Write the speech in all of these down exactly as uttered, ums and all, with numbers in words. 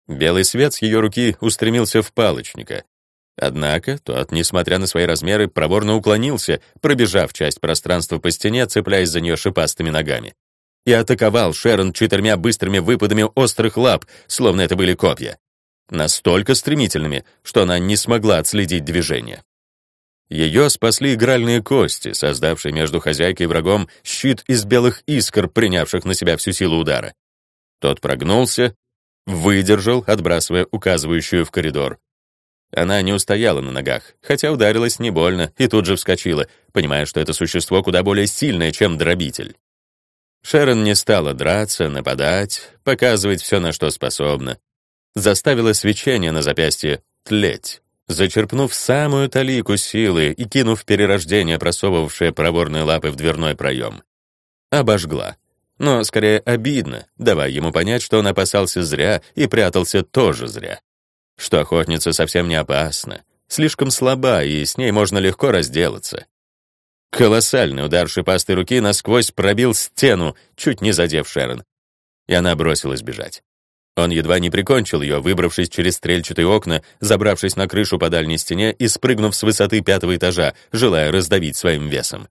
Белый свет с ее руки устремился в палочника. Однако тот, несмотря на свои размеры, проворно уклонился, пробежав часть пространства по стене, цепляясь за нее шипастыми ногами, и атаковал Шерон четырьмя быстрыми выпадами острых лап, словно это были копья. Настолько стремительными, что она не смогла отследить движение. Ее спасли игральные кости, создавшие между хозяйкой и врагом щит из белых искр, принявших на себя всю силу удара. Тот прогнулся, выдержал, отбрасывая указывающую в коридор. Она не устояла на ногах, хотя ударилась не больно, и тут же вскочила, понимая, что это существо куда более сильное, чем дробитель. Шерон не стала драться, нападать, показывать все, на что способна. Заставила свечение на запястье тлеть, зачерпнув самую талику силы и кинув перерождение, просовывавшее проворные лапы в дверной проем. Обожгла. Но скорее обидно, давая ему понять, что он опасался зря и прятался тоже зря. Что охотница совсем не опасна, слишком слаба, и с ней можно легко разделаться. Колоссальный удар шипастой руки насквозь пробил стену, чуть не задев Шерон, и она бросилась бежать. Он едва не прикончил ее, выбравшись через стрельчатые окна, забравшись на крышу по дальней стене и спрыгнув с высоты пятого этажа, желая раздавить своим весом.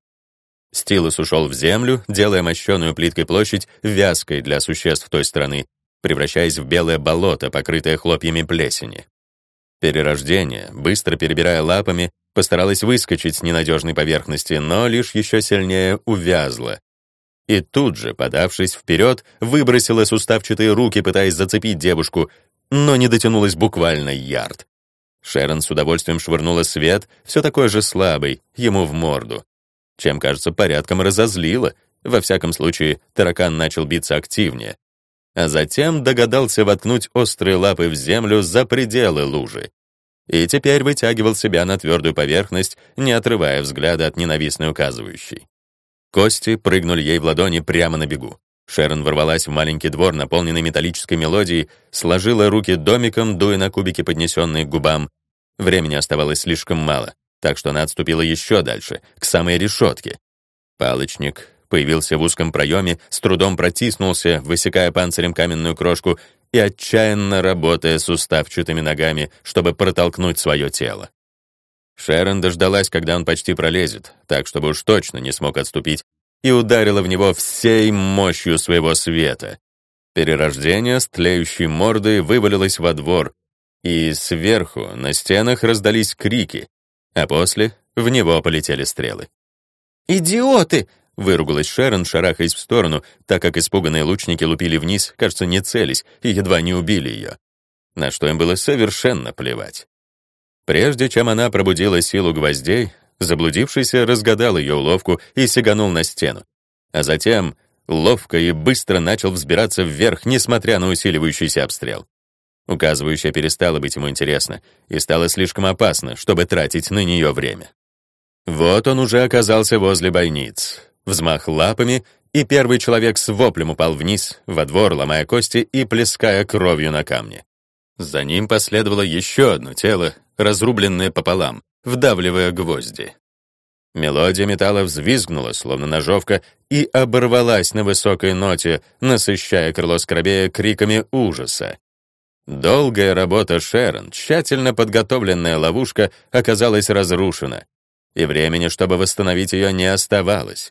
Стилус ушел в землю, делая мощеную плиткой площадь вязкой для существ той стороны, превращаясь в белое болото, покрытое хлопьями плесени. Перерождение, быстро перебирая лапами, постаралась выскочить с ненадежной поверхности, но лишь еще сильнее увязла. И тут же, подавшись вперед, выбросила суставчатые руки, пытаясь зацепить девушку, но не дотянулась буквально ярд. Шерон с удовольствием швырнула свет, все такой же слабый, ему в морду. Чем, кажется, порядком разозлила. Во всяком случае, таракан начал биться активнее. А затем догадался воткнуть острые лапы в землю за пределы лужи. И теперь вытягивал себя на твердую поверхность, не отрывая взгляда от ненавистной указывающей. Кости прыгнули ей в ладони прямо на бегу. Шерон ворвалась в маленький двор, наполненный металлической мелодией, сложила руки домиком, дуя на кубики, поднесенные к губам. Времени оставалось слишком мало, так что она отступила еще дальше, к самой решетке. Палочник появился в узком проеме, с трудом протиснулся, высекая панцирем каменную крошку и отчаянно работая суставчатыми ногами, чтобы протолкнуть свое тело. Шерон дождалась, когда он почти пролезет, так, чтобы уж точно не смог отступить, и ударила в него всей мощью своего света. Перерождение с тлеющей мордой вывалилось во двор, и сверху на стенах раздались крики, а после в него полетели стрелы. «Идиоты!» — выругалась Шерон, шарахаясь в сторону, так как испуганные лучники лупили вниз, кажется, не целясь, и едва не убили ее. На что им было совершенно плевать. Прежде чем она пробудила силу гвоздей, заблудившийся разгадал ее уловку и сиганул на стену. А затем ловко и быстро начал взбираться вверх, несмотря на усиливающийся обстрел. Указывающая перестала быть ему интересна и стало слишком опасно, чтобы тратить на нее время. Вот он уже оказался возле бойниц. Взмах лапами, и первый человек с воплем упал вниз, во двор, ломая кости и плеская кровью на камне. За ним последовало еще одно тело, разрубленное пополам, вдавливая гвозди. Мелодия металла взвизгнула, словно ножовка, и оборвалась на высокой ноте, насыщая крыло скоробея криками ужаса. Долгая работа Шерон, тщательно подготовленная ловушка, оказалась разрушена, и времени, чтобы восстановить ее, не оставалось.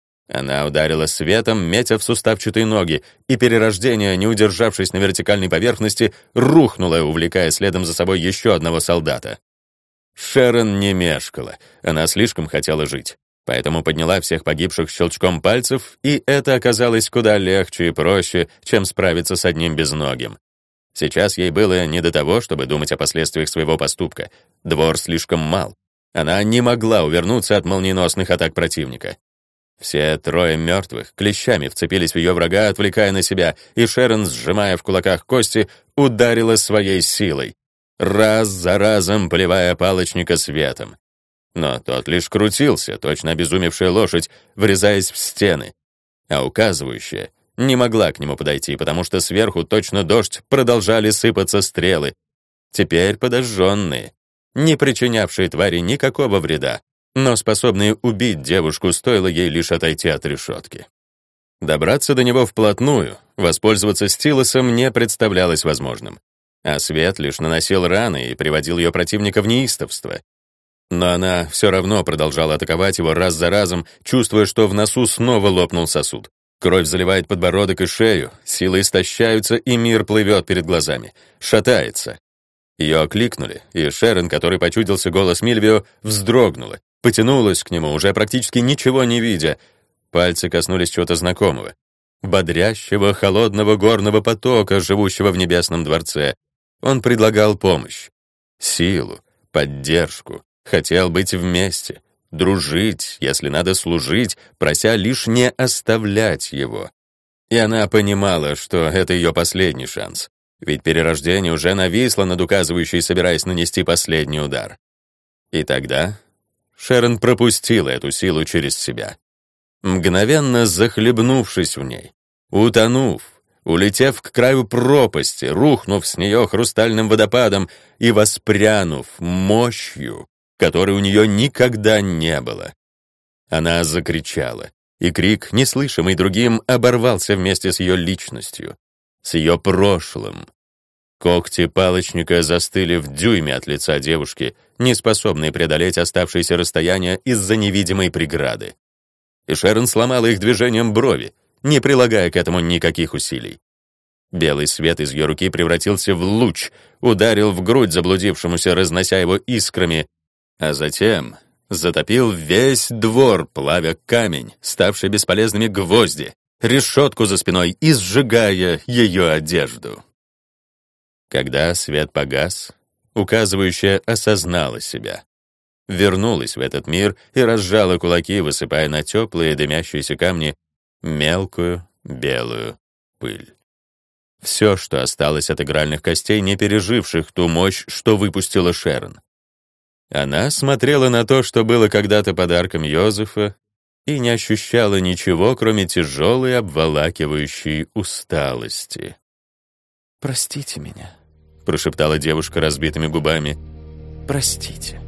Она ударила светом, метя в суставчатые ноги, и перерождение, не удержавшись на вертикальной поверхности, рухнуло, увлекая следом за собой еще одного солдата. Шерон не мешкала, она слишком хотела жить, поэтому подняла всех погибших щелчком пальцев, и это оказалось куда легче и проще, чем справиться с одним безногим. Сейчас ей было не до того, чтобы думать о последствиях своего поступка. Двор слишком мал. Она не могла увернуться от молниеносных атак противника. Все трое мертвых клещами вцепились в ее врага, отвлекая на себя, и Шерон, сжимая в кулаках кости, ударила своей силой, раз за разом поливая палочника светом. Но тот лишь крутился, точно обезумевшая лошадь, врезаясь в стены, а указывающая не могла к нему подойти, потому что сверху, точно дождь, продолжали сыпаться стрелы, теперь подожженные, не причинявшие твари никакого вреда, но способные убить девушку, стоило ей лишь отойти от решетки. Добраться до него вплотную, воспользоваться стилусом не представлялось возможным. а свет лишь наносил раны и приводил ее противника в неистовство. Но она все равно продолжала атаковать его раз за разом, чувствуя, что в носу снова лопнул сосуд. Кровь заливает подбородок и шею, силы истощаются, и мир плывет перед глазами, шатается. Ее окликнули, и Шерон, который почудился голос Мильвио, вздрогнула, потянулась к нему, уже практически ничего не видя. Пальцы коснулись чего-то знакомого. Бодрящего, холодного горного потока, живущего в небесном дворце. Он предлагал помощь, силу, поддержку, хотел быть вместе, дружить, если надо служить, прося лишь не оставлять его. И она понимала, что это ее последний шанс, ведь перерождение уже нависло над указывающей, собираясь нанести последний удар. И тогда Шерон пропустила эту силу через себя, мгновенно захлебнувшись в ней, утонув, улетев к краю пропасти, рухнув с нее хрустальным водопадом и воспрянув мощью, которой у нее никогда не было. Она закричала, и крик, неслышимый другим, оборвался вместе с ее личностью, с ее прошлым. Когти палочника застыли в дюйме от лица девушки, не способные преодолеть оставшееся расстояние из-за невидимой преграды. И Шерон сломала их движением брови, не прилагая к этому никаких усилий. Белый свет из ее руки превратился в луч, ударил в грудь заблудившемуся, разнося его искрами, а затем затопил весь двор, плавя камень, ставший бесполезными гвозди, решетку за спиной и сжигая ее одежду. Когда свет погас, указывающая осознала себя, вернулась в этот мир и разжала кулаки, высыпая на теплые дымящиеся камни мелкую белую пыль. Все, что осталось от игральных костей, не переживших ту мощь, что выпустила Шерон. Она смотрела на то, что было когда-то подарком Йозефа, и не ощущала ничего, кроме тяжелой, обволакивающей усталости. «Простите меня», — прошептала девушка разбитыми губами. «Простите».